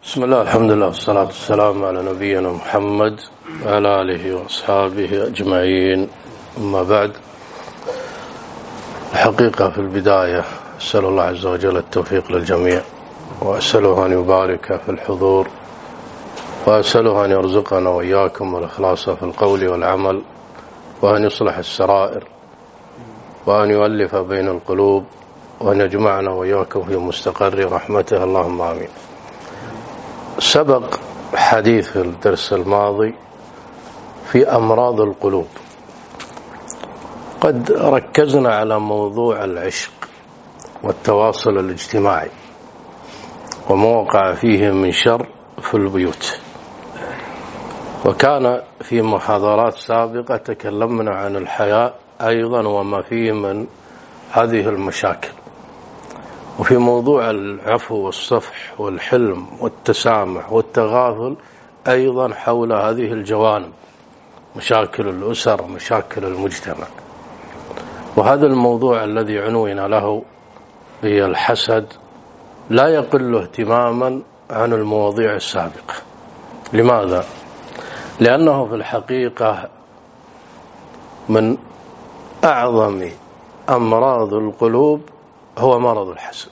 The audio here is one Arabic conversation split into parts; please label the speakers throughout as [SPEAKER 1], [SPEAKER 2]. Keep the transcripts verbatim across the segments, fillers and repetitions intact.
[SPEAKER 1] بسم الله الحمد لله والصلاة والسلام على نبينا محمد وعلى آله وأصحابه أجمعين. أما بعد، الحقيقة في البداية أسأل الله عز وجل التوفيق للجميع، وأسأله أن يبارك في الحضور، وأسأله أن يرزقنا وإياكم الإخلاص في القول والعمل، وأن يصلح السرائر، وأن يؤلف بين القلوب، وأن يجمعنا وإياكم في مستقر رحمته، اللهم آمين. سبق حديث في الدرس الماضي في أمراض القلوب، قد ركزنا على موضوع العشق والتواصل الاجتماعي وما وقع فيه من شر في البيوت، وكان في محاضرات سابقة تكلمنا عن الحياء أيضا وما فيه من هذه المشاكل، وفي موضوع العفو والصفح والحلم والتسامح والتغافل أيضا حول هذه الجوانب، مشاكل الأسر، مشاكل المجتمع. وهذا الموضوع الذي عنونا له هي الحسد لا يقل اهتماما عن المواضيع السابقة. لماذا؟ لأنه في الحقيقة من أعظم أمراض القلوب هو مرض الحسد.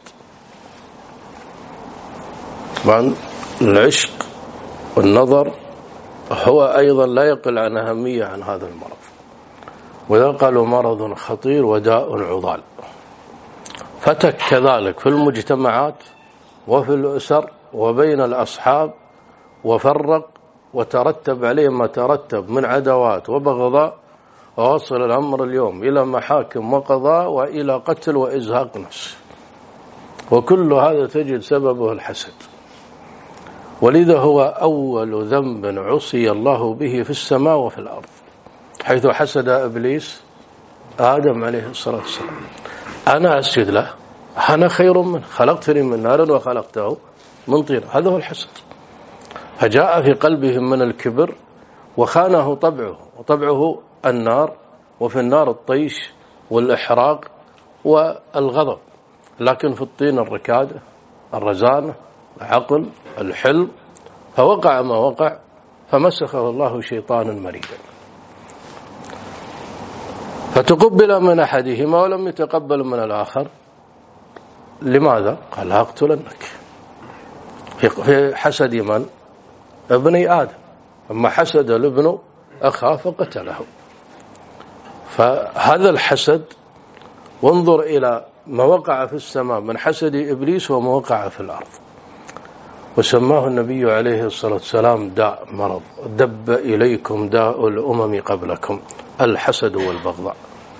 [SPEAKER 1] طبعا العشق والنظر هو أيضا لا يقل عن أهمية عن هذا المرض، وإذا قالوا مرض خطير وداء عضال، فتك كذلك في المجتمعات وفي الأسر وبين الأصحاب، وفرق وترتب عليه ما ترتب من عداوات وبغضاء، ووصل الأمر اليوم إلى محاكم وقضاء وإلى قتل وإزهاق نفس، وكل هذا تجد سببه الحسد. ولذا هو أول ذنب عصي الله به في السماء وفي الأرض، حيث حسد إبليس آدم عليه الصلاة والسلام: أنا أسجد له، أنا خير منه، خلقتني من نار وخلقته من طين. هذا هو الحسد. فجاء في قلبهم من الكبر وخانه طبعه، وطبعه النار، وفي النار الطيش والإحراق والغضب، لكن في الطين الركادة، الرزانة، العقل، الحلم. فوقع ما وقع، فمسخه الله شيطانا مريدا، فتقبل من أحدهما ولم يتقبل من الآخر. لماذا؟ قال: أقتلنك. في حسد من؟ ابني آدم. أما حسد الابن أخاه فقتله. فهذا الحسد، وانظر إلى ما وقع في السماء من حسد إبليس وما وقع في الأرض، وسماه النبي عليه الصلاة والسلام داء، مرض. دب إليكم داء الأمم قبلكم، الحسد والبغضاء.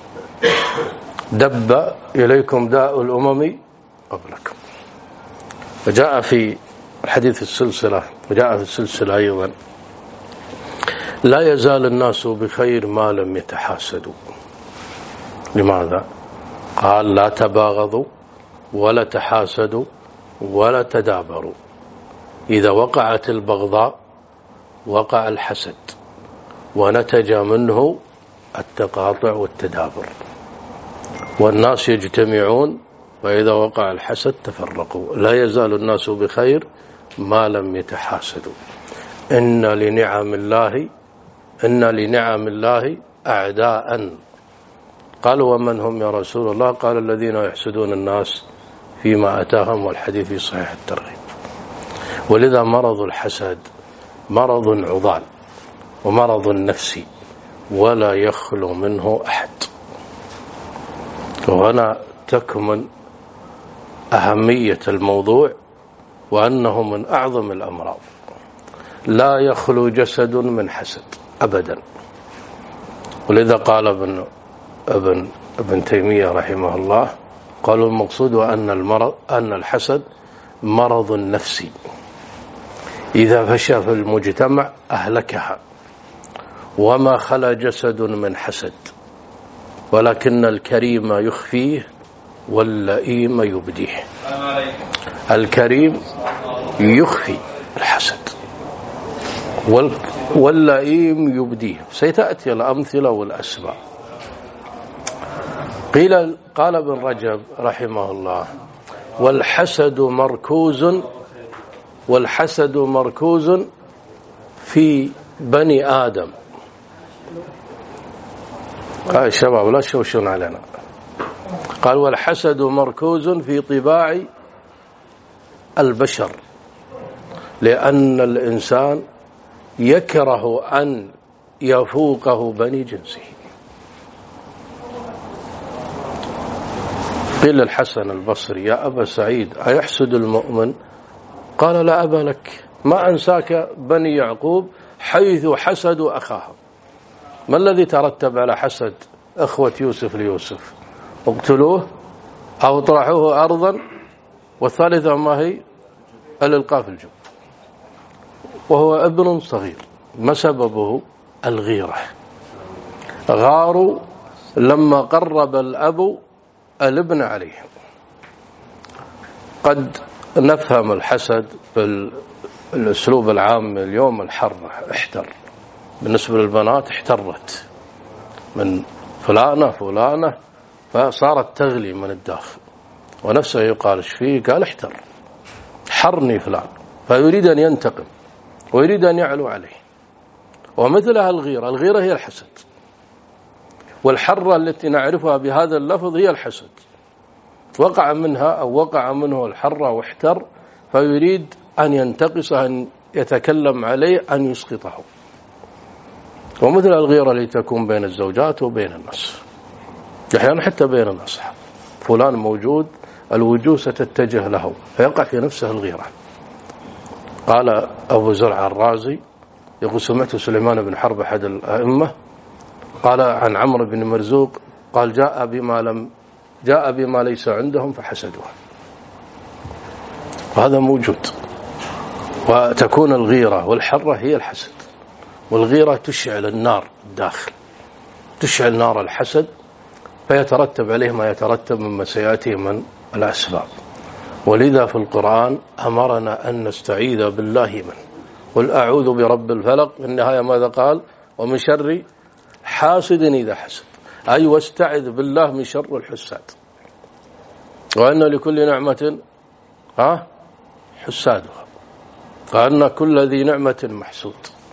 [SPEAKER 1] دب إليكم داء الأمم قبلكم. وجاء في حديث السلسلة، وجاء في السلسلة أيضا: لا يزال الناس بخير ما لم يتحاسدوا. لماذا؟ قال: لا تباغضوا ولا تحاسدوا ولا تدابروا. إذا وقعت البغضاء وقع الحسد، ونتج منه التقاطع والتدابر، والناس يجتمعون، وإذا وقع الحسد تفرقوا. لا يزال الناس بخير ما لم يتحاسدوا. إن لنعم الله إن لنعم الله أعداء. قالوا: ومن هم يا رسول الله؟ قال: الذين يحسدون الناس فيما أتاهم، والحديث في صحيح الترغيب. ولذا مرض الحسد مرض عضال ومرض نفسي، ولا يخلو منه أحد. وهنا تكمن أهمية الموضوع، وأنه من أعظم الأمراض. لا يخلو جسد من حسد أبدا. ولذا قال ابن ابن ابن تيمية رحمه الله، قالوا: المقصود أن المرض أن الحسد مرض نفسي، إذا فشى في المجتمع أهلكها، وما خلا جسد من حسد، ولكن الكريم يخفيه واللئيم يبديه. الكريم يخفي الحسد، واللئيم يبديه. سيتأتي الأمثلة والأسباب. قيل قال ابن رجب رحمه الله: والحسد مركوز والحسد مركوز في بني آدم. قال الشباب لا تشوشون علينا. قال والحسد مركوز في طباع البشر، لأن الإنسان يكره أن يفوقه بني جنسه. قيل الحسن البصري يا أبا سعيد أيحسد المؤمن؟ قال لا أبا لك، ما أنساك بني يعقوب حيث حسدوا أخاهم. ما الذي ترتب على حسد أخوة يوسف ليوسف؟ اقتلوه أو اطرحوه أرضا، والثالثة ما هي؟ الإلقاء في الجب، وهو ابن صغير. ما سببه؟ الغيرة. غاروا لما قرب الأب الابن عليهم. قد نفهم الحسد بالأسلوب العام اليوم، الحر احتر. بالنسبة للبنات احترت من فلانة فلانة فصارت تغلي من الداخل، ونفسه يقال ايش فيه؟ قال احتر، حرني فلان، فيريد أن ينتقم ويريد أن يعلو عليه. ومثلها الغيرة. الغيرة هي الحسد، والحرة التي نعرفها بهذا اللفظ هي الحسد. وقع منها أو وقع منه الحرة واحتر، فيريد أن ينتقصه، أن يتكلم عليه، أن يسقطه. ومثل الغيرة التي تكون بين الزوجات وبين الناس، أحيانا حتى بين الأصحاب. فلان موجود، الوجوه ستتجه له، فيقع في نفسه الغيرة. قال أبو زرع الرازي يقول سمعت سليمان بن حرب أحد الأئمة قال عن عمرو بن مرزوق قال جاء بما لم جاء بما ليس عندهم فحسدوه. وهذا موجود. وتكون الغيرة والحرة هي الحسد. والغيرة تشعل النار الداخل، تشعل نار الحسد، فيترتب عليه ما يترتب مما سيأتي من الأسباب. ولذا في القرآن أمرنا أن نستعيذ بالله منه. قل أعوذ برب الفلق. في النهاية ماذا قال؟ ومن شر حاسد إذا حسد، أي واستعذ بالله من شر الحساد. وأن لكل نعمة ها حسادها، وأن كل ذي نعمة محسود.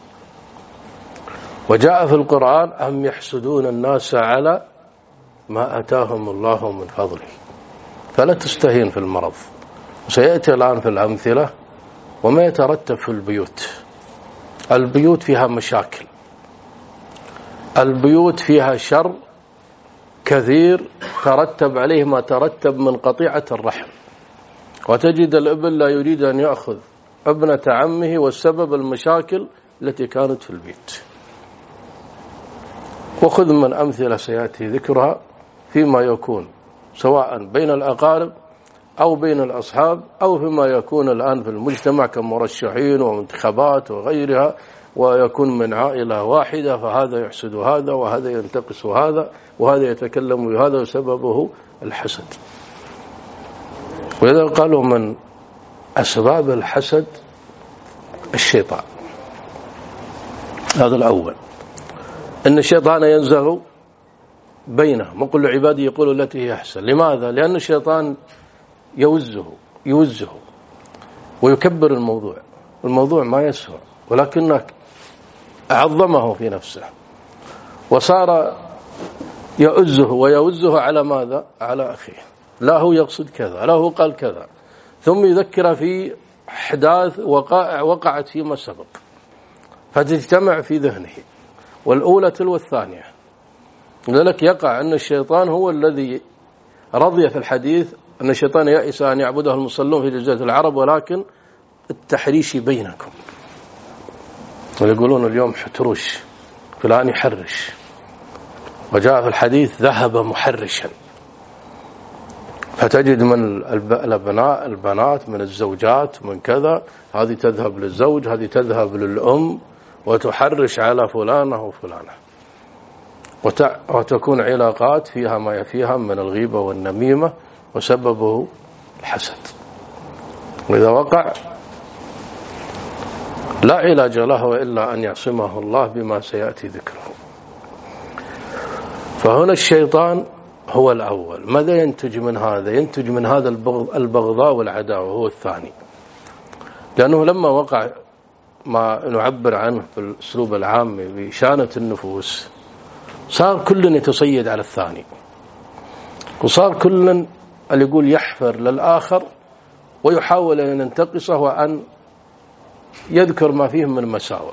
[SPEAKER 1] وجاء في القرآن أم يحسدون الناس على ما أتاهم الله من فضله. فلا تستهين في المرض. وسيأتي الآن في الأمثلة وما يترتب في البيوت. البيوت فيها مشاكل، البيوت فيها شر كثير ترتب عليه ما ترتب من قطيعة الرحم. وتجد الابن لا يريد أن يأخذ ابنة عمه، والسبب المشاكل التي كانت في البيت. وخذ من أمثلة سيأتي ذكرها فيما يكون سواء بين الأقارب أو بين الأصحاب، أو فيما يكون الآن في المجتمع كمرشحين وانتخابات وغيرها، ويكون من عائلة واحدة، فهذا يحسد هذا وهذا ينتقص هذا وهذا يتكلم بهذا، وسببه الحسد. ولذا قالوا من أسباب الحسد الشيطان. هذا الأول، إن الشيطان ينزغ بينهم. وقل لعبادي يقول التي هي أحسن. لماذا؟ لأن الشيطان يوزه يوزه ويكبر الموضوع. الموضوع ما يسوى، ولكنك عظمه في نفسه، وصار يؤزه ويوزه على ماذا؟ على أخيه. لا هو يقصد كذا، لا هو قال كذا، ثم يذكر في أحداث وقائع وقعت فيما سبق، فتجتمع في ذهنه، والأولى تلو الثانية. لذلك يقع أن الشيطان هو الذي رضي في الحديث أن الشيطان يئس أن يعبده المصلون في جزيرة العرب، ولكن التحريش بينكم. ويقولون اليوم حتروش، فلان يحرش، وجاء في الحديث ذهب محرشا. فتجد من البناء البنات من الزوجات من كذا، هذه تذهب للزوج، هذه تذهب للأم، وتحرش على فلانة وفلانة، وتكون علاقات فيها ما فيها من الغيبة والنميمة، وسببه الحسد. وإذا وقع لا علاج له إلا أن يعصمه الله بما سيأتي ذكره. فهنا الشيطان هو الأول. ماذا ينتج من هذا؟ ينتج من هذا البغضاء والعداوة، هو الثاني. لأنه لما وقع ما نعبر عنه بالأسلوب العام بشانة النفوس صار كل يتصيد على الثاني، وصار كل اللي يقول يحفر للآخر ويحاول أن ينتقصه وأن يذكر ما فيه من مساوئ.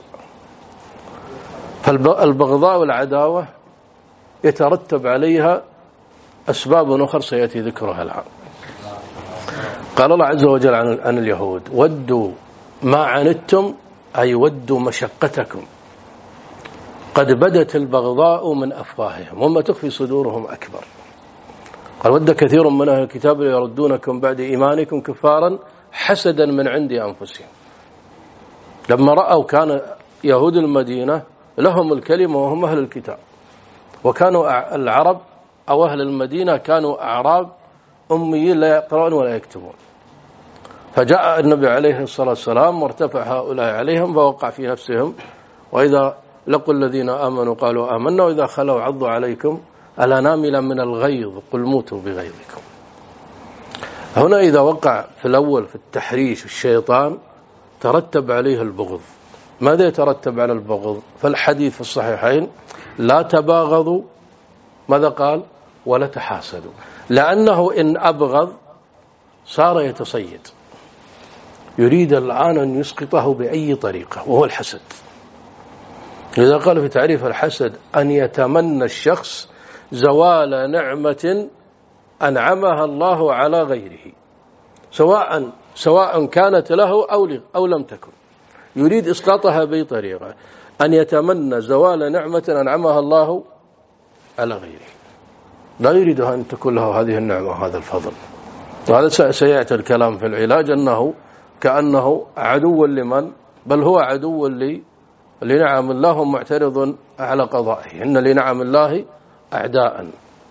[SPEAKER 1] فالبغضاء والعداوة يترتب عليها أسباب أخرى سيأتي ذكرها الآن. قال الله عز وجل عن اليهود: ودوا ما عنتم، أي ودوا مشقتكم، قد بدت البغضاء من أفواههم وما تخفي صدورهم أكبر. قال: ود كثير من أهل الكتاب يردونكم بعد إيمانكم كفارا حسدا من عند أنفسهم. لما رأوا كان يهود المدينة لهم الكلمة وهم أهل الكتاب، وكانوا العرب أو أهل المدينة كانوا أعراب أميين لا يقرؤون ولا يكتبون. فجاء النبي عليه الصلاة والسلام وارتفع هؤلاء عليهم فوقع في نفسهم: وإذا لقوا الذين آمنوا قالوا آمنا وإذا خلوا عضوا عليكم الأنامل من الغيظ قل موتوا بغيظكم. هنا إذا وقع في الأول في التحريش الشيطان ترتب عليه البغض. ماذا يترتب على البغض؟ فالحديث في الصحيحين: لا تباغضوا، ماذا قال؟ ولا تحاسدوا، لأنه إن أبغض صار يتصيد، يريد الآن أن يسقطه بأي طريقة، وهو الحسد. إذا قال في تعريف الحسد: أن يتمنى الشخص زوال نعمة أنعمها الله على غيره، سواء سواء كانت له أو أو لم تكن، يريد إسقاطها بأي طريقة. أن يتمنى زوال نعمة أنعمها الله على غيره، لا يريد أن تكون له هذه النعمة وهذا الفضل. وهذا سيأتي الكلام في العلاج أنه كأنه عدو لمن؟ بل هو عدو لنعم الله معترض على قضائه، إن لنعم الله أعداء.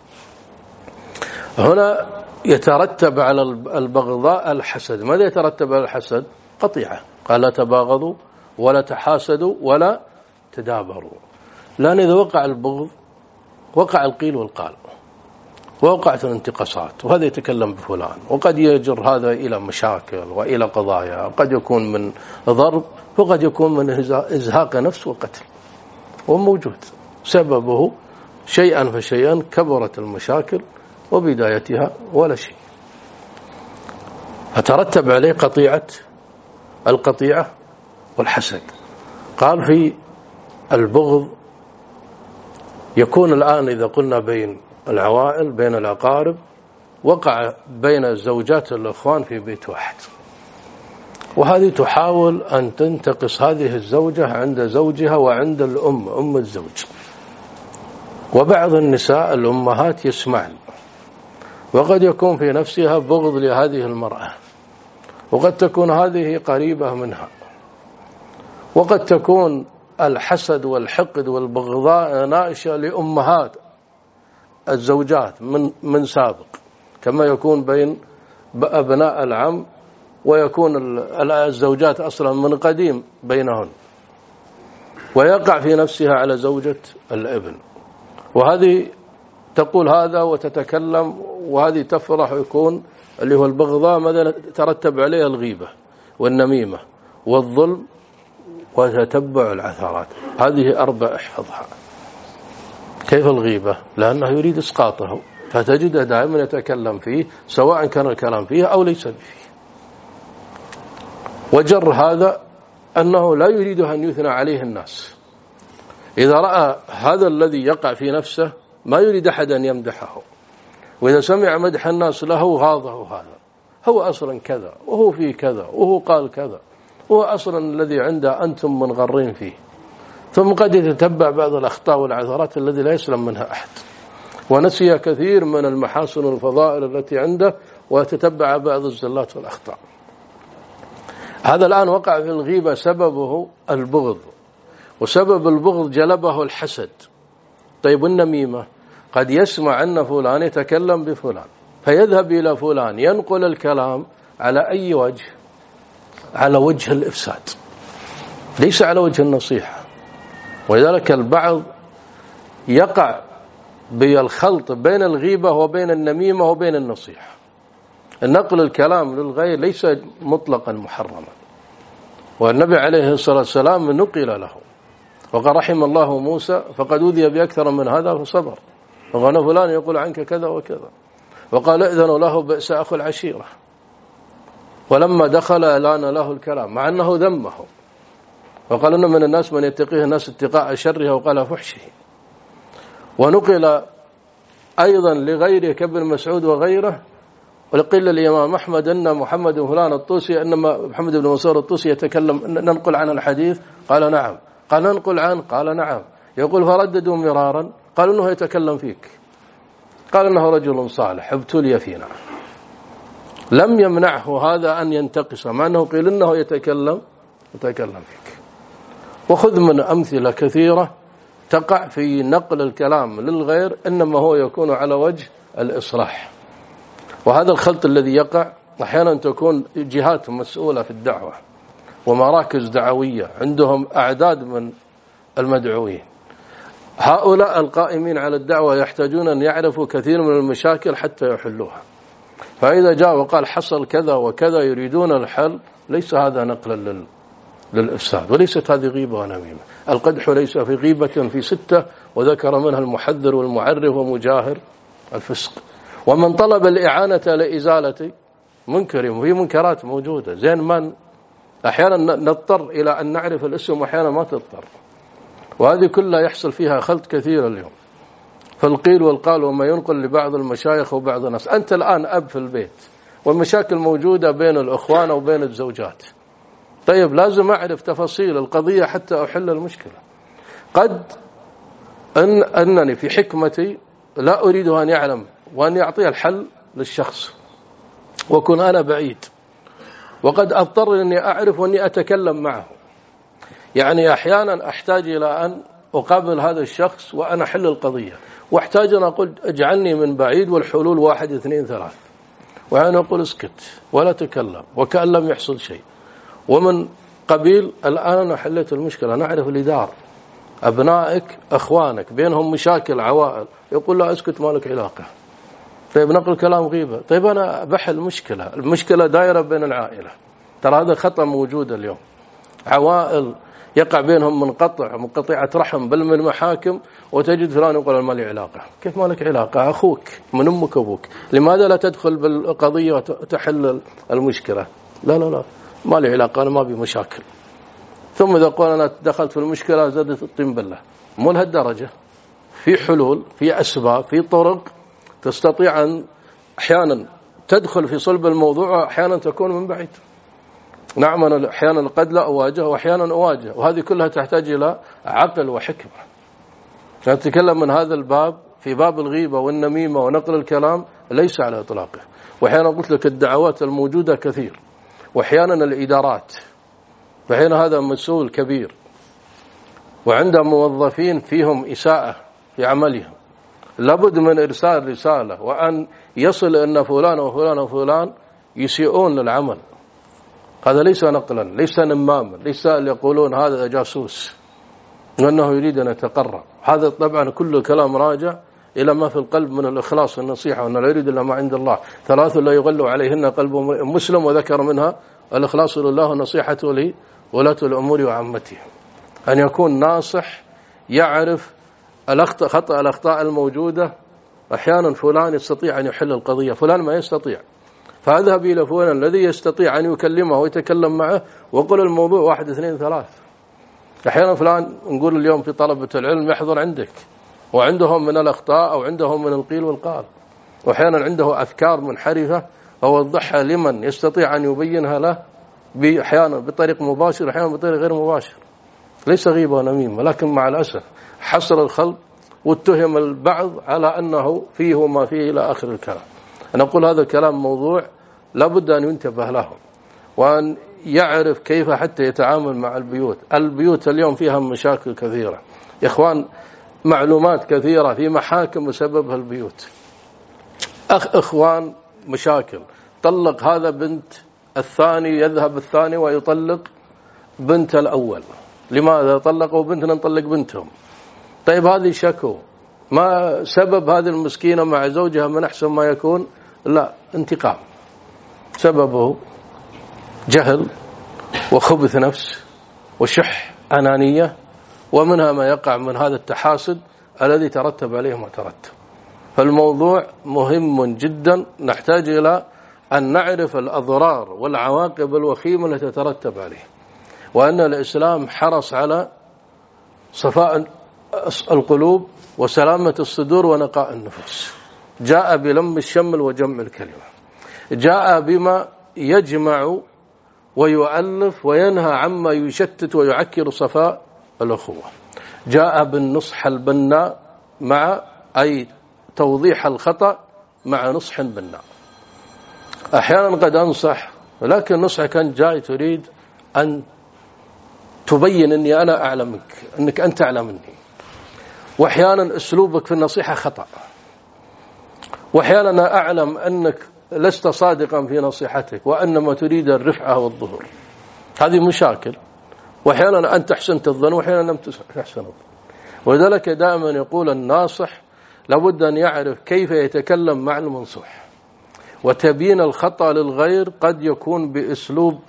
[SPEAKER 1] هنا يترتب على البغضاء الحسد. ماذا يترتب على الحسد؟ قطيعة. قال: لا تباغضوا ولا تحاسدوا ولا تدابروا. لأن إذا وقع البغض وقع القيل والقال، ووقعت الانتقاصات، وهذا يتكلم بفلان، وقد يجر هذا إلى مشاكل وإلى قضايا، قد يكون من ضرب وقد يكون من إزهاق نفس وقتل، وموجود سببه شيئا فشيئا كبرت المشاكل وبدايتها ولا شيء. فترتب عليه قطيعة القطيعة والحسد. قال في البغض يكون الآن إذا قلنا بين العوائل بين الأقارب، وقع بين الزوجات الأخوان في بيت واحد، وهذه تحاول أن تنتقص هذه الزوجة عند زوجها وعند الأم أم الزوج، وبعض النساء الأمهات يسمعن، وقد يكون في نفسها بغض لهذه المرأة، وقد تكون هذه قريبة منها، وقد تكون الحسد والحقد والبغضاء نائشة لأمهات الزوجات من من سابق، كما يكون بين أبناء العم، ويكون الزوجات أصلا من قديم بينهن، ويقع في نفسها على زوجة الابن، وهذه تقول هذا وتتكلم، وهذه تفرح، ويكون اللي هو البغضاء ماذا ترتب عليها؟ الغيبة والنميمة والظلم وتتبع العثرات. هذه أربع احفظها. كيف الغيبة؟ لأنه يريد إسقاطه، فتجده دائما يتكلم فيه سواء كان الكلام فيه أو ليس فيه. وجر هذا أنه لا يريد أن يثنى عليه الناس، إذا رأى هذا الذي يقع في نفسه ما يريد أحد أن يمدحه، وإذا سمع مدح الناس له غاضه، هذا هو أصلا كذا، وهو فيه كذا، وهو قال كذا، هو أصلا الذي عنده أنتم منغرين فيه. ثم قد يتتبع بعض الأخطاء والعثرات الذي لا يسلم منها أحد، ونسي كثير من المحاسن والفضائل التي عنده، ويتتبع بعض الزلات والأخطاء. هذا الآن وقع في الغيبة سببه البغض، وسبب البغض جلبه الحسد. طيب النميمة، قد يسمع أن فلان يتكلم بفلان فيذهب إلى فلان ينقل الكلام على أي وجه؟ على وجه الإفساد، ليس على وجه النصيحة. ولذلك البعض يقع بالخلط بين الغيبة وبين النميمة وبين النصيحة. نقل الكلام للغير ليس مطلقا محرما، والنبي عليه الصلاة والسلام نقل له وقال رحم الله موسى فقد أوذي بأكثر من هذا فصبر، وقال فلان يقول عنك كذا وكذا، وقال ائذنوا له بئس أخو العشيرة، ولما دخل ألان له الكلام مع أنه ذمه، وقال إن من الناس من يتقيه الناس اتقاء شره وقال فحشه. ونقل أيضا لغيره كابن مسعود وغيره، ولقيل الإمام أحمد أن محمد بن فلان الطوسي أنما محمد بن منصور الطوسي يتكلم ننقل عن الحديث، قال نعم، قال ننقل عنه، قال نعم، يقول فرددوا مرارا، قال إنه يتكلم فيك، قال إنه رجل صالح ابتلي فينا، لم يمنعه هذا أن ينتقص مع أنه قيل إنه يتكلم يتكلم فيك. وخذ من أمثلة كثيرة تقع في نقل الكلام للغير إنما هو يكون على وجه الإصلاح. وهذا الخلط الذي يقع أحيانا تكون جهات مسؤولة في الدعوة ومراكز دعوية عندهم أعداد من المدعوين، هؤلاء القائمين على الدعوة يحتاجون أن يعرفوا كثير من المشاكل حتى يحلوها، فإذا جاء وقال حصل كذا وكذا يريدون الحل، ليس هذا نقلا لل للإفساد، وليست هذه غيبة ونميمة. القدح ليس في غيبة في ستة، وذكر منها المحذر والمعرف ومجاهر الفسق. ومن طلب الإعانة لإزالة منكر، وهي منكرات موجودة، زين من أحيانا نضطر إلى أن نعرف الاسم وأحيانا ما تضطر، وهذه كلها يحصل فيها خلط كثير اليوم، فالقيل والقال وما ينقل لبعض المشايخ وبعض الناس. أنت الآن أب في البيت والمشاكل موجودة بين الأخوان وبين الزوجات، طيب لازم أعرف تفاصيل القضية حتى أحل المشكلة. قد أن أنني في حكمتي لا أريد أن يعلم وأن يعطي الحل للشخص وكن أنا بعيد، وقد أضطر أني أعرف وأني أتكلم معه. يعني أحيانا أحتاج إلى أن أقابل هذا الشخص وأنا أحل القضية، واحتاج أن أقول اجعلني من بعيد والحلول واحد اثنين ثلاث، وأنا أقول اسكت ولا تكلم وكأن لم يحصل شيء. ومن قبيل الآن أنا حليت المشكلة، نعرف الإدارة، أبنائك أخوانك بينهم مشاكل عوائل، يقول لا اسكت ما لك علاقة، طيب نقل كلام غيبة، طيب أنا بحل مشكلة، المشكلة دائرة بين العائلة، ترى هذا خطأ موجود اليوم، عوائل يقع بينهم منقطع منقطعة رحم بل من المحاكم، وتجد فلان يقول ما لي علاقة. كيف ما لك علاقة؟ أخوك من أمك وأبوك، لماذا لا تدخل بالقضية وتحل المشكلة؟ لا لا لا ما لي علاقة، أنا ما بي مشاكل. ثم إذا قال أنا دخلت في المشكلة زادت الطين بالله، مو لهالدرجة، في حلول، في أسباب، في طرق تستطيع أن أحيانا تدخل في صلب الموضوع وأحيانا تكون من بعيد. نعم أنا أحيانا قد لا أواجه وأحيانا أواجه، وهذه كلها تحتاج إلى عقل وحكمة. نتكلم من هذا الباب في باب الغيبة والنميمة ونقل الكلام ليس على إطلاقه. وأحيانا قلت لك الدعوات الموجودة كثير، وأحيانا الإدارات، وأحيانا هذا مسؤول كبير وعنده موظفين فيهم إساءة في عملهم، لابد من إرسال رسالة وأن يصل أن فلان وفلان وفلان يسيئون للعمل. هذا ليس نقلا، ليس نماما، ليس يقولون هذا جاسوس وأنه يريد أن يتقرب. هذا طبعا كل الكلام راجع إلى ما في القلب من الإخلاص والنصيحة، وأنه لا يريد إلا ما عند الله. ثلاث لا يغلو عليهن قلب مسلم، وذكر منها الإخلاص لله والنصيحة لولاة الأمور وعامتهم، أن يكون ناصح يعرف الأخطاء خطأ الأخطاء الموجودة. أحيانا فلان يستطيع أن يحل القضية، فلان ما يستطيع، فأذهب إلى فلان الذي يستطيع أن يكلمه ويتكلم معه وقل الموضوع واحد اثنين ثلاث. أحيانا فلان نقول اليوم في طلبة العلم يحضر عندك وعندهم من الأخطاء أو عندهم من القيل والقال، وأحيانا عنده أفكار منحرفة فوضحها لمن يستطيع أن يبينها له، أحيانا بطريق مباشر أحيانا بطريق غير مباشر. ليس غيبة ونميمة، لكن مع الأسف حصل الخلط واتهم البعض على أنه فيه وما فيه إلى آخر الكلام. أنا أقول هذا الكلام موضوع لابد أن ينتبه له، وأن يعرف كيف حتى يتعامل مع البيوت. البيوت اليوم فيها مشاكل كثيرة يا إخوان، معلومات كثيرة في محاكم بسببها البيوت. أخ إخوان مشاكل، طلق هذا بنت الثاني، يذهب الثاني ويطلق بنت الأول. لماذا طلقوا بنتنا نطلق بنتهم؟ طيب هذه شكو، ما سبب هذه المسكينة مع زوجها من أحسن ما يكون؟ لا، انتقام، سببه جهل وخبث نفس وشح أنانية، ومنها ما يقع من هذا التحاسد الذي ترتب عليه ما ترتب. فالموضوع مهم جدا، نحتاج إلى أن نعرف الأضرار والعواقب الوخيمة التي تترتب عليه، وأن الإسلام حرص على صفاء القلوب وسلامة الصدور ونقاء النفوس. جاء بلم الشمل وجمع الكلمة، جاء بما يجمع ويؤلف وينهى عما يشتت ويعكر صفاء الأخوة، جاء بالنصح البناء مع أي توضيح الخطأ مع نصح بناء. أحيانا قد أنصح، ولكن نصحك أنت جاي تريد أن تبين أني أنا أعلم منك، أنك أنت أعلم مني، وأحيانا أسلوبك في النصيحة خطأ، وأحيانا أعلم أنك لست صادقا في نصيحتك وأنما تريد الرفعة والظهور. هذه مشاكل، وأحيانا أنت أحسنت الظن وأحيانا لم تحسن الظن. ولذلك دائما يقول الناصح لابد أن يعرف كيف يتكلم مع المنصوح، وتبيين الخطأ للغير قد يكون بأسلوب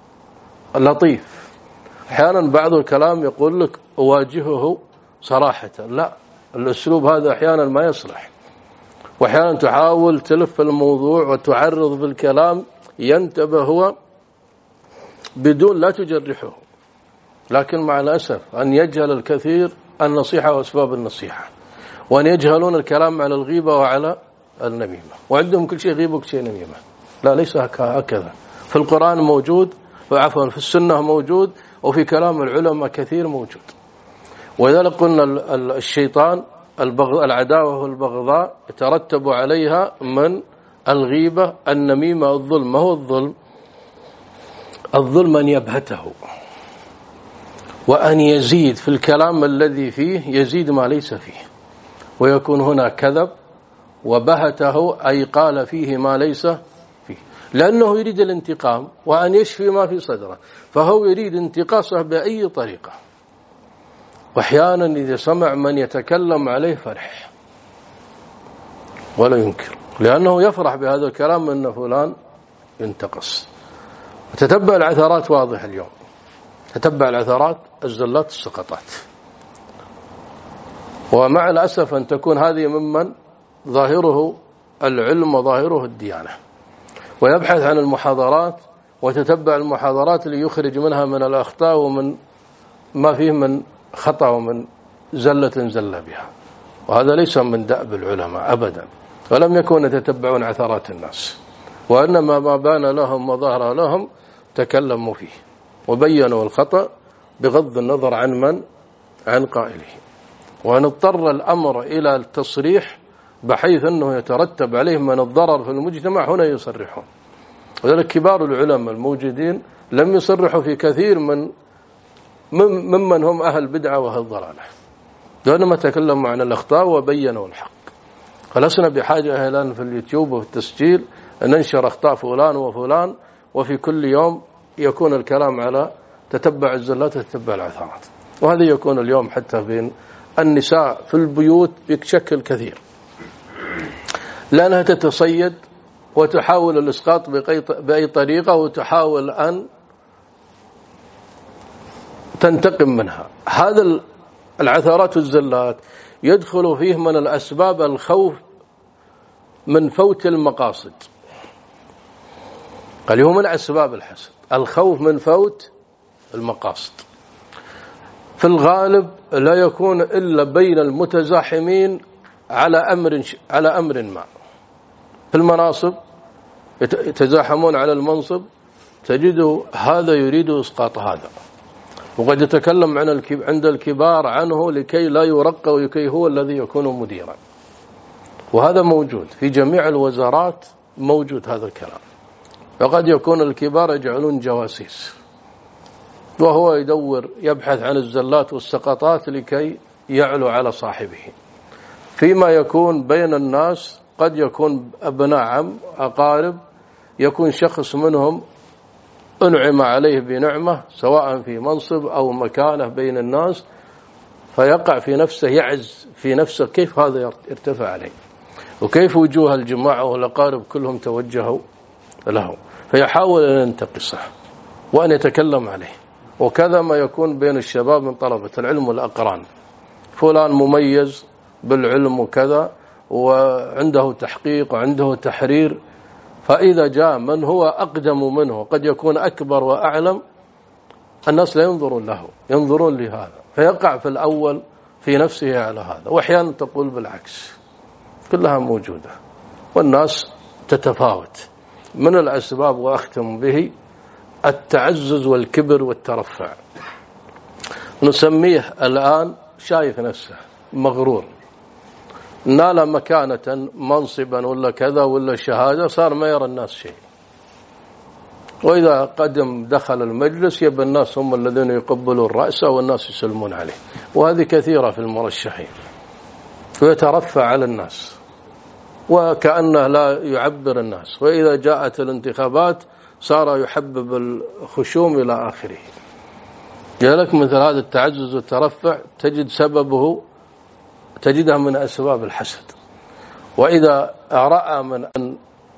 [SPEAKER 1] لطيف. أحيانا بعض الكلام يقول لك أواجهه صراحة، لا، الأسلوب هذا أحيانا ما يصلح، وأحيانا تحاول تلف الموضوع وتعرض بالكلام ينتبه هو بدون لا تجرحه. لكن مع الأسف أن يجهل الكثير النصيحة وأسباب النصيحة، وأن يجهلون الكلام على الغيبة وعلى النميمة، وعندهم كل شيء غيبة وكل شيء نميمة. لا، ليس هكذا. في القرآن موجود، وعفوا في السنة موجود، وفي كلام العلماء كثير موجود. ولذلك قلنا الشيطان العداوة والبغضاء يترتب عليها من الغيبة النميمة الظلم. ما هو الظلم؟ الظلم أن يبهته وأن يزيد في الكلام الذي فيه، يزيد ما ليس فيه، ويكون هنا كذب، وبهته أي قال فيه ما ليس فيه، لأنه يريد الانتقام وأن يشفي ما في صدره، فهو يريد انتقاصه بأي طريقة. وأحيانا إذا سمع من يتكلم عليه فرح ولا ينكر، لأنه يفرح بهذا الكلام أن فلان ينتقص. وتتبع العثرات واضح اليوم، تتبع العثرات، الزلات، السقطات. ومع الأسف أن تكون هذه ممن ظاهره العلم وظاهره الديانة، ويبحث عن المحاضرات وتتبع المحاضرات ليخرج منها من الأخطاء ومن ما فيه من خطأ ومن زلة زل بها. وهذا ليس من دأب العلماء أبدا، ولم يكونوا يتتبعون عثرات الناس، وإنما ما بان لهم وظهر لهم تكلموا فيه وبينوا الخطأ بغض النظر عن من عن قائله. وأن اضطر الأمر إلى التصريح بحيث أنه يترتب عليه من الضرر في المجتمع، هنا يصرحون. وذلك كبار العلماء الموجودين لم يصرحوا في كثير من ممن هم أهل بدعة وأهل ضلالة، لأنما تكلموا عن الأخطاء وبينوا الحق. فلسنا بحاجة الآن في اليوتيوب وفي التسجيل أن ننشر أخطاء فلان وفلان، وفي كل يوم يكون الكلام على تتبع الزلات وتتبع العثرات. وهذا يكون اليوم حتى بين النساء في البيوت بشكل كثير، لأنها تتصيد وتحاول الإسقاط بأي طريقة، وتحاول أن تنتقم منها. هذا العثرات والزلات يدخل فيه من الأسباب الخوف من فوت المقاصد. قال هو من أسباب الحسد الخوف من فوت المقاصد. في الغالب لا يكون إلا بين المتزاحمين على أمر على أمر ما. في المناصب يتزاحمون على المنصب، تجد هذا يريد إسقاط هذا، وقد يتكلم عن عند الكبار عنه لكي لا يرقى ولكي هو الذي يكون مديرا. وهذا موجود في جميع الوزارات، موجود هذا الكلام. فقد يكون الكبار يجعلون جواسيس، وهو يدور يبحث عن الزلات والسقطات لكي يعلو على صاحبه. فيما يكون بين الناس قد يكون أبناء عم أقارب، يكون شخص منهم أنعم عليه بنعمة سواء في منصب أو مكانة بين الناس، فيقع في نفسه يعز في نفسه كيف هذا يرتفع عليه، وكيف وجوه الجماعة والأقارب كلهم توجهوا له، فيحاول أن ينتقصه. وأن يتكلم عليه. وكذا ما يكون بين الشباب من طلبة العلم والأقران، فلان مميز بالعلم وكذا وعنده تحقيق وعنده تحرير، فإذا جاء من هو أقدم منه قد يكون أكبر وأعلم، الناس لا ينظرون له، ينظرون لهذا، فيقع في الأول في نفسه على هذا. وأحيانا تقول بالعكس، كلها موجودة والناس تتفاوت. من الأسباب وأختم به التعزز والكبر والترفع. نسميه الآن شايف نفسه مغرور، نال مكانة منصبا ولا كذا ولا شهادة، صار ما يرى الناس شيء، وإذا قدم دخل المجلس يبقى الناس هم الذين يقبلون رأسه والناس يسلمون عليه، وهذه كثيرة في المرشحين، ويترفع على الناس وكأنه لا يعبر الناس، وإذا جاءت الانتخابات صار يحبب الخشوم إلى آخره. لذلك مثل هذا التعزز والترفع تجد سببه تجدها من أسباب الحسد. وإذا رأى من أن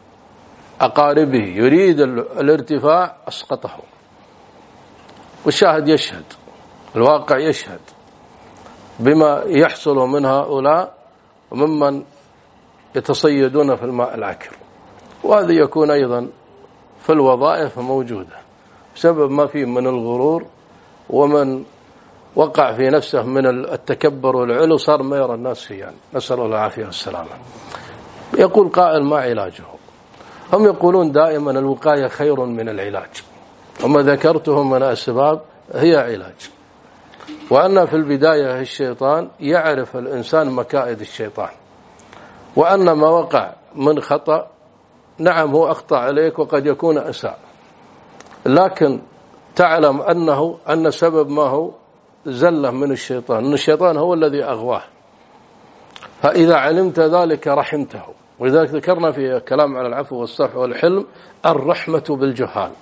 [SPEAKER 1] أقاربه يريد الارتفاع أسقطه، والشاهد يشهد، الواقع يشهد بما يحصل من هؤلاء وممن يتصيدون في الماء العكر. وهذا يكون أيضا في الوظائف موجودة بسبب ما فيه من الغرور، ومن وقع في نفسه من التكبر والعلو صار ما يرى الناس شيئا، نسأل الله العافية والسلامة. يقول قائل ما علاجه؟ هم يقولون دائما الوقاية خير من العلاج، وما ذكرته من أسباب هي علاج. وأن في البداية الشيطان يعرف الإنسان مكائد الشيطان، وأن ما وقع من خطأ نعم هو أخطأ عليك وقد يكون أساء، لكن تعلم أنه أن سبب ما هو زلة من الشيطان، أن الشيطان هو الذي أغواه، فإذا علمت ذلك رحمته. ولذلك ذكرنا في كلام على العفو والصفح والحلم الرحمة بالجهال،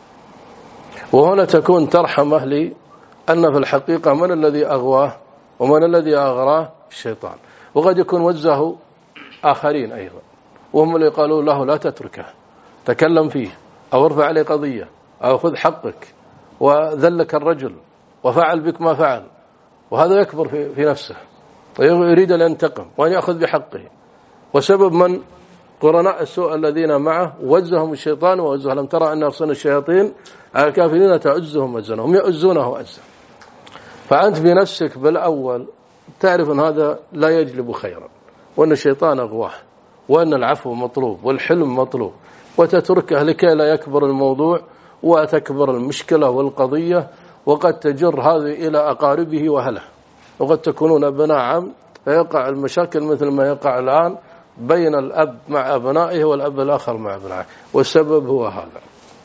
[SPEAKER 1] وهنا تكون ترحم أهلي أن في الحقيقة من الذي أغواه ومن الذي أغراه؟ الشيطان. وقد يكون وزه آخرين أيضا، وهم اللي قالوا له لا تتركه، تكلم فيه أو ارفع عليه قضية أو خذ حقك، وذلك الرجل وفعل بك ما فعل، وهذا يكبر في, في نفسه ويريد أن ينتقم وأن يأخذ بحقه، وسبب من قرناء السوء الذين معه وزهم الشيطان ووزه. لم ترى أن أرسلنا الشياطين على الكافرين تعزهم وزا، هم يعزونه أزا. فأنت بنفسك بالأول تعرف أن هذا لا يجلب خيرا، وأن الشيطان أغواه، وأن العفو مطلوب والحلم مطلوب، وتتركه لكي لا يكبر الموضوع وتكبر المشكلة والقضية، وقد تجر هذه إلى أقاربه وأهله، وقد تكونون أبناء عم، فيقع المشاكل مثل ما يقع الآن بين الأب مع أبنائه والأب الآخر مع أبنائه، والسبب هو هذا.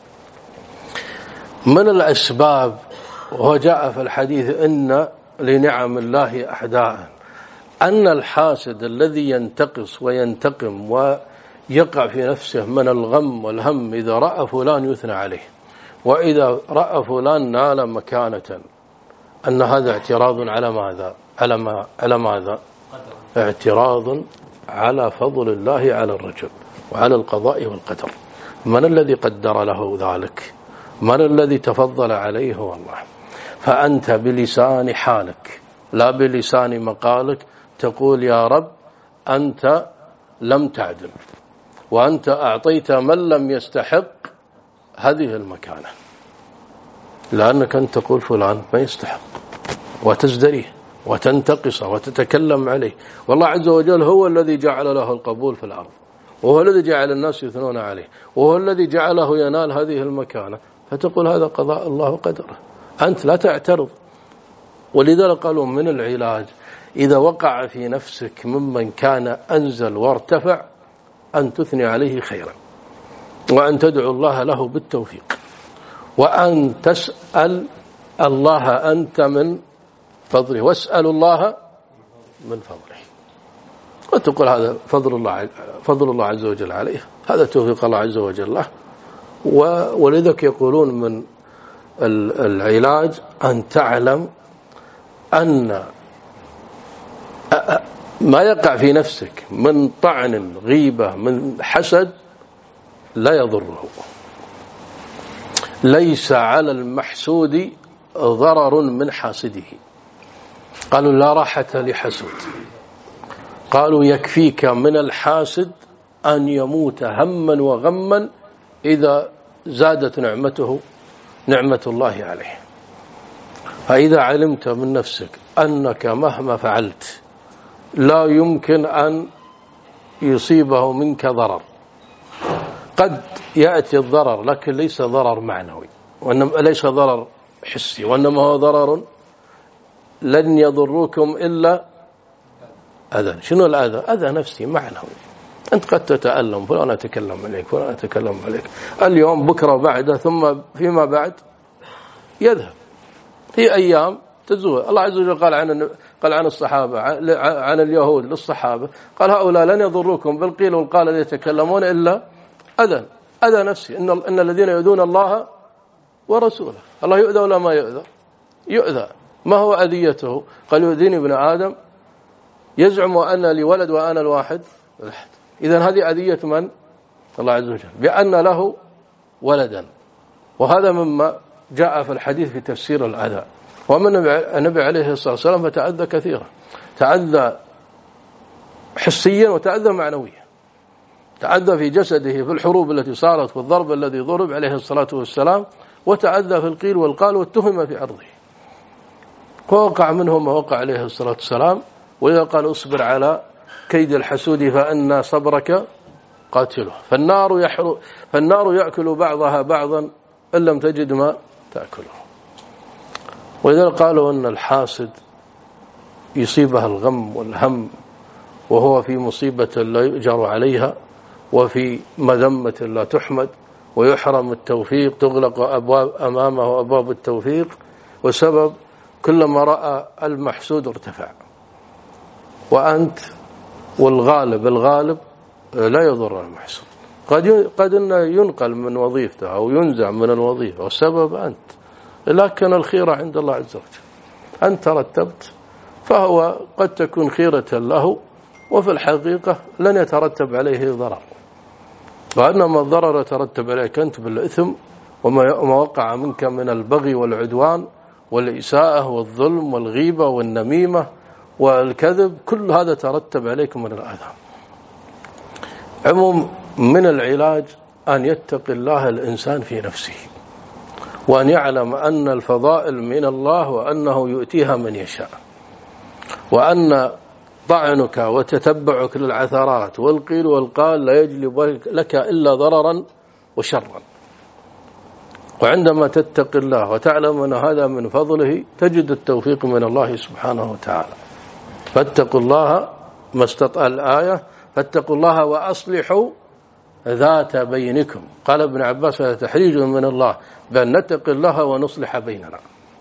[SPEAKER 1] من الأسباب وهو جاء في الحديث إن لنعم الله أحداء، أن الحاسد الذي ينتقص وينتقم ويقع في نفسه من الغم والهم إذا رأى فلان يثنى عليه، وإذا رأى فلان نال مكانة، أن هذا اعتراض على ماذا؟ على ما على ماذا؟ اعتراض على فضل الله على الرجل وعلى القضاء والقدر. من الذي قدر له ذلك؟ من الذي تفضل عليه؟ هو الله. فأنت بلسان حالك لا بلسان مقالك تقول يا رب أنت لم تعدل، وأنت أعطيت من لم يستحق هذه المكانة، لأنك أنت تقول فلان ما يستحق وتزدريه وتنتقصه وتتكلم عليه، والله عز وجل هو الذي جعل له القبول في الأرض، وهو الذي جعل الناس يثنون عليه، وهو الذي جعله ينال هذه المكانة، فتقول هذا قضاء الله وقدره، أنت لا تعترض. ولذلك قالوا من العلاج إذا وقع في نفسك ممن كان أنزل وارتفع أن تثني عليه خيرا، وأن تدعو الله له بالتوفيق، وأن تسأل الله أنت من فضله، واسأل الله من فضله، وتقول هذا فضل الله فضل الله عز وجل عليه، هذا توفيق الله عز وجل له. ولذلك يقولون من العلاج أن تعلم أن ما يقع في نفسك من طعن غيبة من حسد لا يضره، ليس على المحسود ضرر من حاسده. قالوا لا راحة لحسود، قالوا يكفيك من الحاسد أن يموت هما وغما إذا زادت نعمته نعمة الله عليه. فإذا علمت من نفسك أنك مهما فعلت لا يمكن أن يصيبه منك ضرر، قد يأتي الضرر لكن ليس ضرر معنوي، وإنما ليس ضرر حسي، وإنما هو ضرر لن يضروكم إلا أذى. شنو الأذى؟ أذى نفسي معنوي. أنت قد تتألم، فلان أتكلم عليك، فلان أتكلم عليك اليوم بكرة بعده، ثم فيما بعد يذهب. في أيام تزول. الله عز وجل قال عن قال عن الصحابة، عن اليهود للصحابة، قال هؤلاء لن يضروكم بالقيل والقال الذي يتكلمون إلا أذى أذى نفسي. إن إن الذين يؤذون الله ورسوله. الله يؤذى ولا ما يؤذى؟ يؤذى. ما هو أذيته؟ قال يؤذيني ابن آدم يزعم أن لي ولد وأنا الواحد الأحد. إذن هذه أذية من؟ الله عز وجل، بأن له ولدا. وهذا مما جاء في الحديث في تفسير الأذى. ومن النبي عليه الصلاة والسلام فتأذى كثيرا، تأذى حسيا وتأذى معنويا. تأذى في جسده في الحروب التي صارت، في الضرب الذي ضرب عليه الصلاة والسلام، وتأذى في القيل والقال والتهم في عرضه. ووقع منهم ما وقع عليه الصلاة والسلام. وإذا قال اصبر على كيد الحسود فأن صبرك قاتله، فالنار يحرق فالنار يأكل بعضها بعضا إن لم تجد ما تأكله. وإذا قالوا أن الحاسد يصيبها الغم والهم وهو في مصيبة لا يؤجر عليها، وفي مذمة لا تحمد، ويحرم التوفيق، تغلق أبواب أمامه أبواب التوفيق، وسبب كلما رأى المحسود ارتفع. وأنت والغالب الغالب لا يضر المحسود، قد قد ينقل من وظيفته أو ينزع من الوظيفة، والسبب أنت. لكن الخيرة عند الله عز وجل. أنت رتبت فهو قد تكون خيرة له، وفي الحقيقة لن يترتب عليه ضرر، وإنما الضرر يترتب عليك أنت بالإثم وما وقع منك من البغي والعدوان والإساءة والظلم والغيبة والنميمة والكذب. كل هذا ترتب عليكم من الأذى. عموم من العلاج أن يتقي الله الإنسان في نفسه، وأن يعلم أن الفضائل من الله، وأنه يؤتيها من يشاء، وأن طعنك وتتبعك للعثرات والقيل والقال لا يجلب لك إلا ضررا وشرا. وعندما تتقي الله وتعلم أن هذا من فضله تجد التوفيق من الله سبحانه وتعالى. فاتقوا الله ما استطاع الآية، فاتقوا الله وأصلحوا ذات بينكم. قال ابن عباس هذا تحريج من الله بأن نتقي الله ونصلح بيننا.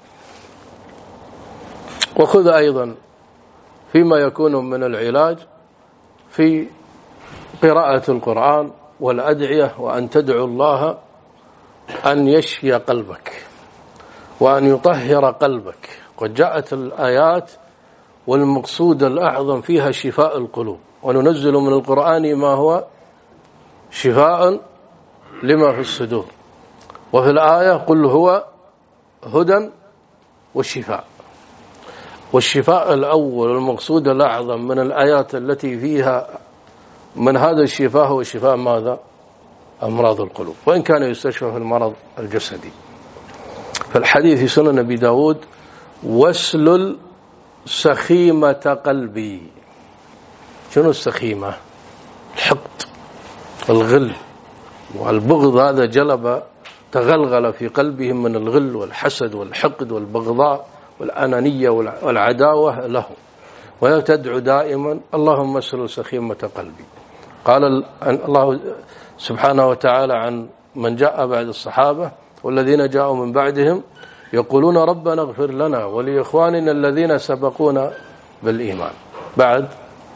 [SPEAKER 1] وخذ أيضا فيما يكون من العلاج في قراءة القرآن والأدعية، وأن تدعو الله أن يشفي قلبك وأن يطهر قلبك. قد جاءت الآيات والمقصود الأعظم فيها شفاء القلوب، وننزل من القرآن ما هو شفاء لما في الصدور. وفي الآية قل هو هدى والشفاء. والشفاء الأول المقصود الأعظم من الآيات التي فيها من هذا الشفاء هو شفاء ماذا؟ أمراض القلوب، وإن كان يستشفى في المرض الجسدي. فالحديث في سنن أبي داود واسلل سخيمة قلبي. شنو السخيمة؟ الحقد الغل والبغض. هذا جلب تغلغل في قلبهم من الغل والحسد والحقد والبغضاء والأنانية والعداوة له. ويتدعو دائما اللهم اسلل سخيمة قلبي. قال الله سبحانه وتعالى عن من جاء بعد الصحابة والذين جاءوا من بعدهم يقولون ربنا اغفر لنا ولإخواننا الذين سبقونا بالإيمان. بعد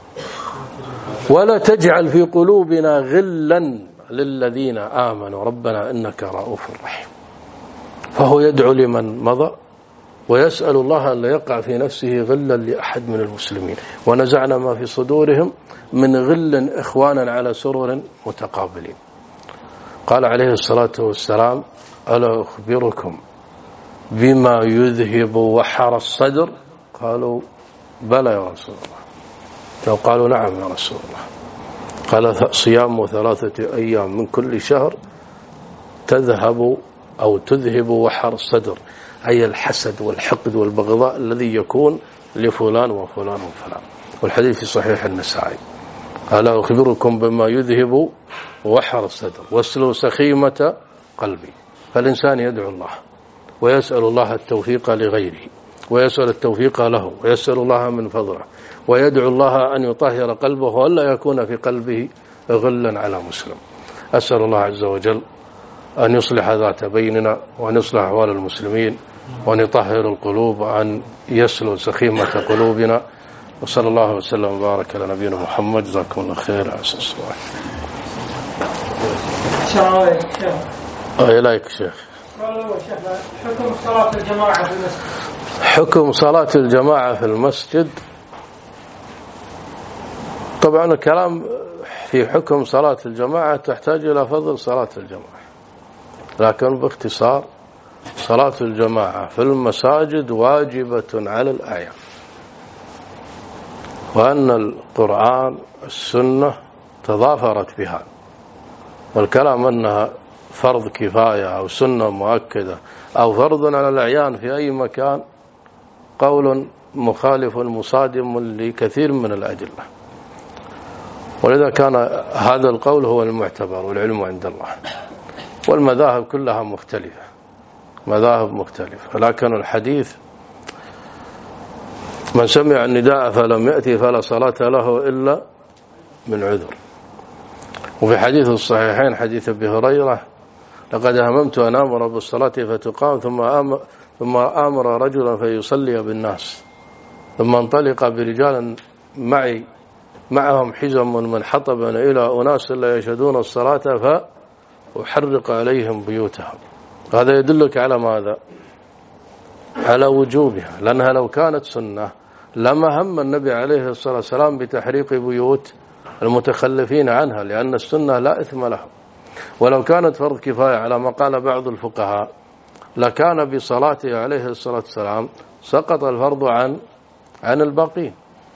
[SPEAKER 1] ولا تجعل في قلوبنا غلا للذين آمنوا ربنا إنك رؤوف رحيم. فهو يدعو لمن مضى ويسأل الله أن لا يقع في نفسه غلا لأحد من المسلمين. ونزعنا ما في صدورهم من غل إخوانا على سرر متقابلين. قال عليه الصلاة والسلام ألا أخبركم بما يذهب وحر الصدر؟ قالوا بلى يا رسول الله. قالوا نعم يا رسول الله. قال صيام ثلاثة أيام من كل شهر تذهب أو تذهب وحر الصدر، أي الحسد والحقد والبغضاء الذي يكون لفلان وفلان وفلان. والحديث في صحيح النسائي. ألا أخبركم بما يذهب وحر الصدر واسلو سخيمة قلبي. فالإنسان يدعو الله ويسأل الله التوفيق لغيره، ويسأل التوفيق له، ويسأل الله من فضله، ويدعو الله أن يطهر قلبه ولا يكون في قلبه غلا على مسلم. أسأل الله عز وجل أن يصلح ذات بيننا، وأن يصلح أحوال المسلمين، وأن يطهر القلوب، وأن يسلو سخيمة قلوبنا. وصلى الله وسلم وبارك على نبينا محمد. جزاكم الله خير. على أساس السؤال. إليك شيخ.
[SPEAKER 2] حكم صلاة الجماعة في المسجد.
[SPEAKER 1] حكم صلاة الجماعة في المسجد. طبعا الكلام في حكم صلاة الجماعة تحتاج إلى فضل صلاة الجماعة، لكن باختصار صلاة الجماعة في المساجد واجبة على الأعيان، وأن القرآن السنة تضافرت بها. والكلام أنها فرض كفاية أو سنة مؤكدة أو فرض على الأعيان في أي مكان قول مخالف مصادم لكثير من الأدلة، ولذا كان هذا القول هو المعتبر والعلم عند الله. والمذاهب كلها مختلفة، مذاهب مختلفة، لكن الحديث من سمع النداء فلم يأتي فلا صلاة له إلا من عذر. وفي حديث الصحيحين حديث أبي هريرة لقد هممت أن آمر بالصلاة فتقام ثم آمر, ثم آمر رجلا فيصلي بالناس ثم انطلق برجال معي معهم حزم من حطب إلى أناس لا يشهدون الصلاة فأحرق عليهم بيوتهم. هذا يدلك على ماذا؟ على وجوبها، لأنها لو كانت سنة لما هم النبي عليه الصلاة والسلام بتحريق بيوت المتخلفين عنها، لأن السنة لا إثم لهم. ولو كانت فرض كفاية على ما قال بعض الفقهاء لكان بصلاته عليه الصلاة والسلام سقط الفرض عن عن الباقين.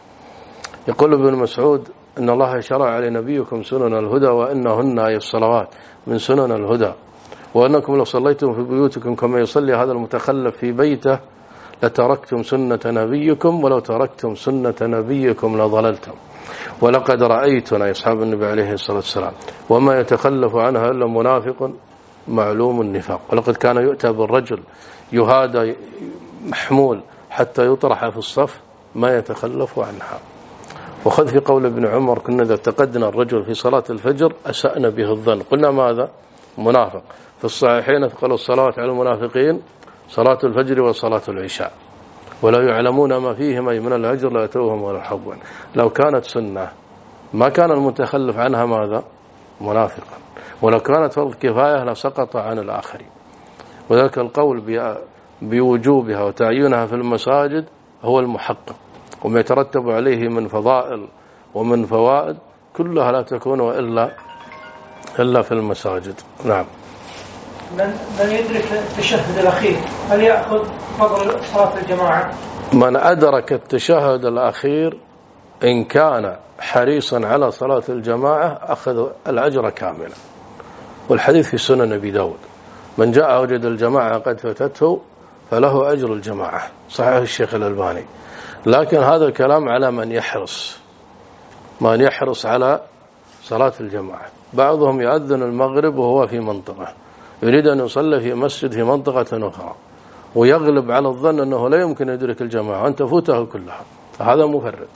[SPEAKER 1] يقول ابن مسعود إن الله شرع لنبيكم سنن الهدى وإنهن أي الصلوات من سنن الهدى، وأنكم لو صليتم في بيوتكم كما يصلي هذا المتخلف في بيته لتركتم سنة نبيكم ولو تركتم سنة نبيكم لضللتم. ولقد رأيتنا أصحاب النبي عليه الصلاة والسلام وما يتخلف عنها إلا منافق معلوم النفاق. ولقد كان يؤتى بالرجل يهادى محمول حتى يطرح في الصف ما يتخلف عنها. وخذ في قول ابن عمر كنا إذا اعتقدنا الرجل في صلاة الفجر أسأنا به الظن قلنا ماذا؟ منافق. في الصحيحين قالوا الصلاة على المنافقين صلاة الفجر وصلاة العشاء ولا يعلمون ما فيهما من الهجر لا يتوهم ولا حظا. لو كانت سنة ما كان المتخلف عنها ماذا؟ منافقا. ولو كانت فرض كفاية لسقط عن الآخرين. وذلك القول بوجوبها وتعيينها في المساجد هو المحقق، وما يترتب عليه من فضائل ومن فوائد كلها لا تكون إلا إلا في المساجد. نعم.
[SPEAKER 2] من من يدرك التشهد الأخير هل يأخذ فضل صلاة الجماعة؟
[SPEAKER 1] من أدرك التشهد الأخير إن كان حريصا على صلاة الجماعة أخذ الأجر كاملا. والحديث في سنن أبي داود من جاء وجد الجماعة قد فاتته فله أجر الجماعة، صحيح الشيخ الألباني. لكن هذا الكلام على من يحرص من يحرص على صلاة الجماعة. بعضهم يؤذن المغرب وهو في منطقة يريد أن يصلي في مسجد في منطقة أخرى ويغلب على الظن أنه لا يمكن يدرك الجماعة وأن تفوته كلها، هذا مفرد.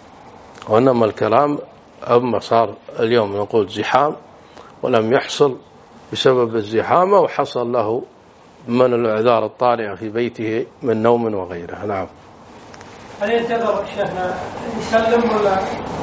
[SPEAKER 1] وإنما الكلام أما صار اليوم نقول زحام ولم يحصل بسبب الزحامة وحصل له من الأعذار الطارئة في بيته من نوم وغيره. نعم.
[SPEAKER 2] هل ينتظر شيخنا يسلم ولا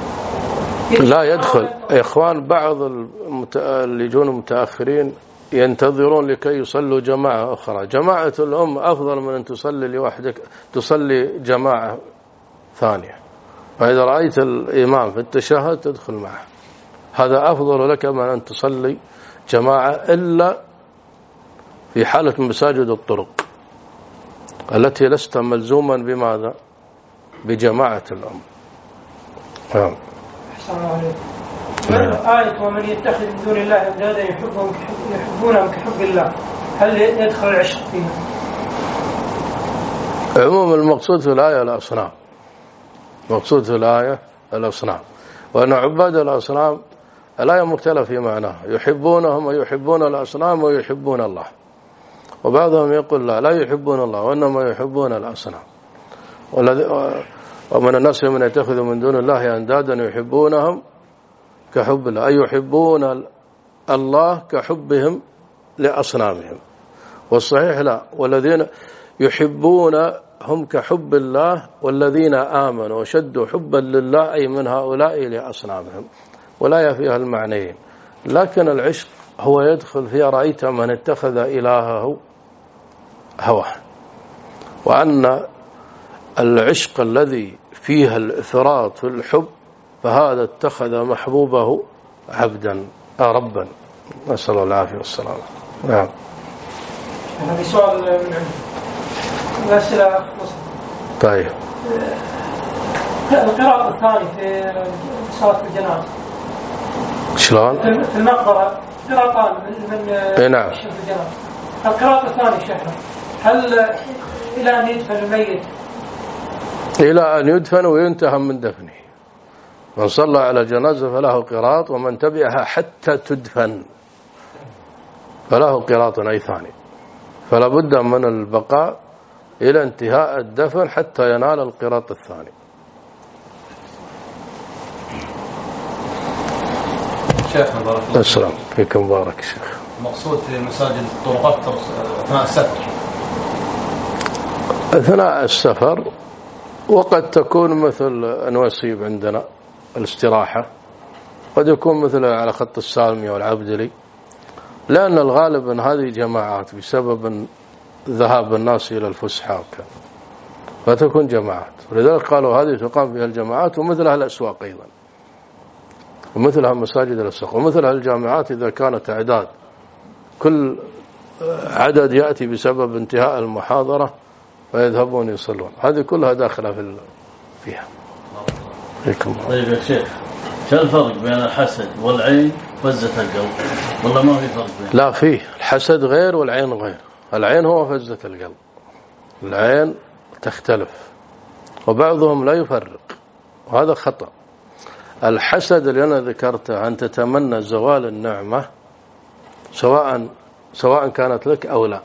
[SPEAKER 1] لا يدخل؟ يا إخوان بعض اللي يجون متأخرين ينتظرون لكي يصلوا جماعة أخرى. جماعة الأم أفضل من أن تصلي لوحدك، تصلي جماعة ثانية. فإذا رأيت الإمام في التشهد تدخل معه، هذا أفضل لك من أن تصلي جماعة إلا في حالة مساجد الطرق التي لست ملزوما بماذا؟ بجماعة الأمة. نعم.
[SPEAKER 2] آية ومن يتخذ من دون الله أندادا يحبهم يحبونهم كحب الله، هل يدخل العشق فيها؟
[SPEAKER 1] عموم المقصود في الآية الأصنام، مقصود في الآية الأصنام، وأن عباد الأصنام الآية مختلف في معناه، يحبونهم ويحبون الأصنام ويحبون الله، وبعضهم يقول لا لا يحبون الله وإنما يحبون الأصنام. ومن الناس من يتخذ من دون الله أندادا يحبونهم كحب الله، أي يحبون الله كحبهم لأصنامهم. والصحيح لا، والذين يحبون هم كحب الله، والذين آمنوا وشدوا حبا لله أي من هؤلاء لأصنامهم، ولا فيها المعنيين. لكن العشق هو يدخل في رأيت من اتخذ إلهه هواه، وأن العشق الذي فيها الإفراط في الحب فهذا اتخذ محبوبه عبدا ربا، نسأل الله العافية والسلامة. نعم.
[SPEAKER 2] هذا سؤال من الأسئلة.
[SPEAKER 1] طيب.
[SPEAKER 2] القراءة الثانية في صلاة الجنازة
[SPEAKER 1] شلون؟
[SPEAKER 2] في المقبرة قراءتان من من
[SPEAKER 1] نعم.
[SPEAKER 2] الجنازة. القراءة الثانية شيخنا، هل إلى أن يدفن الميت؟
[SPEAKER 1] إلى أن يدفن وينتهى من دفنه. من صلى على جنازة فله قراط، ومن تبعها حتى تدفن فله قراط أي ثاني، فلا بد من البقاء إلى انتهاء الدفن حتى ينال القراط الثاني.
[SPEAKER 3] شيخنا بارك الله
[SPEAKER 1] السلام فيكم، بارك شيخ.
[SPEAKER 3] المقصود في مساجد الطرقات أثناء السفر.
[SPEAKER 1] أثناء السفر، وقد تكون مثل أنواسيب عندنا الاستراحة، قد يكون مثل على خط السالمي والعبدلي، لأن الغالب أن هذه جماعات بسبب ذهاب الناس إلى الفسحة وكذا، فتكون جماعات، ولذلك قالوا هذه تقام فيها الجماعات، ومثلها الأسواق أيضا، ومثلها مساجد الأسواق، ومثلها الجامعات إذا كانت أعداد كل عدد يأتي بسبب انتهاء المحاضرة فيذهبون يصلون، هذه كلها داخلة في فيها.
[SPEAKER 4] طيب يا شيخ، شو الفرق بين الحسد والعين وفزة القلب؟ والله ما في فرق بين.
[SPEAKER 1] لا فيه، الحسد غير والعين غير. العين هو فزة القلب، العين تختلف، وبعضهم لا يفرق، وهذا خطأ. الحسد اللي أنا ذكرته أن تتمنى زوال النعمة سواء سواء كانت لك أو لا،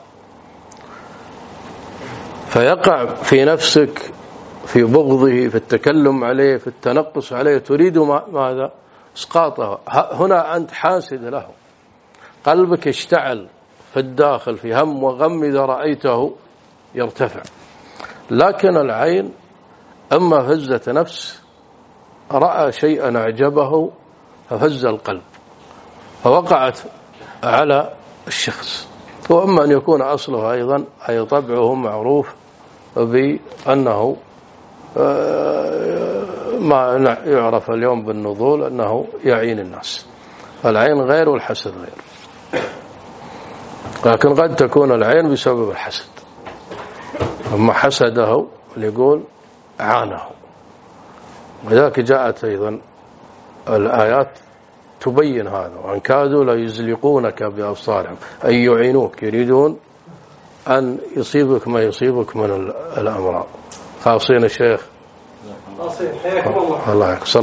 [SPEAKER 1] فيقع في نفسك في بغضه، في التكلم عليه، في التنقص عليه، تريد ماذا؟ اسقاطه. هنا أنت حاسد له، قلبك اشتعل في الداخل في هم وغم إذا رأيته يرتفع. لكن العين أما فزة نفس، رأى شيئا أعجبه ففز القلب فوقعت على الشخص. وأما أن يكون أصله أيضا أي طبعه معروف بأنه ما يعرف اليوم بالنضول أنه يعين الناس. العين غير والحسد غير، لكن قد تكون العين بسبب الحسد، أما حسده يقول عانه. ولذلك جاءت أيضا الآيات تبين هذا، وأن كادوا لا يزلقونك بأبصارهم أي يعينوك، يريدون أن يصيبك ما يصيبك من الأمراض. خاصين الشيخ الله يحفظك.